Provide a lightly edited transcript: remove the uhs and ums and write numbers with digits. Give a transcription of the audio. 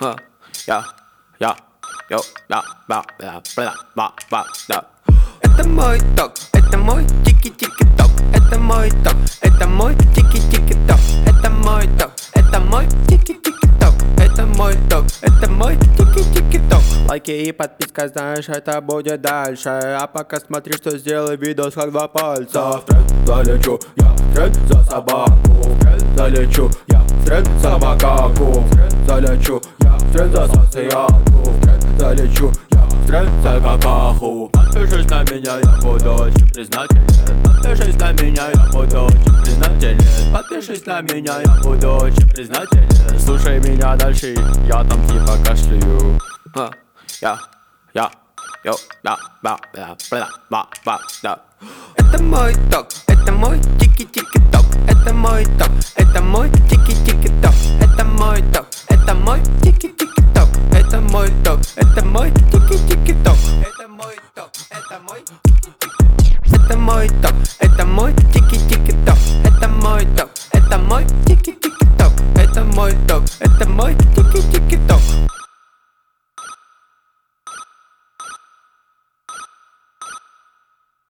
Я, я, йо, да. Это мой ток, это мой тики-тики-ток. Это мой ток, это мой тики-тики-ток. Это мой ток, это мой тики-тики-ток. Это мой ток, это мой тики-тики-ток. Лайки и подписка, знаешь, это будет дальше. А пока смотри, что сделай видос как два пальца. Залечу, я вслед за собаку. Залечу, я вслед за макаку. Залечу, я вслед за сосиаку. Залечу, я вслед за какаху. Подпишись на меня, я буду очень признателен. Подпишись на меня, я буду очень признателен. Подпишись на меня, я буду очень признателен. Слушай меня дальше, я там типа кашляю. Я, йо, да. Это мой ток, это мой тики-тики-ток. Это мой ток, это мой тики-тики-ток. Это мой ток, это мой тики-тики-ток. Это мой ток, это мой тики-тики-ток. Это мой ток, это мой тики-тики-ток. Это мой ток,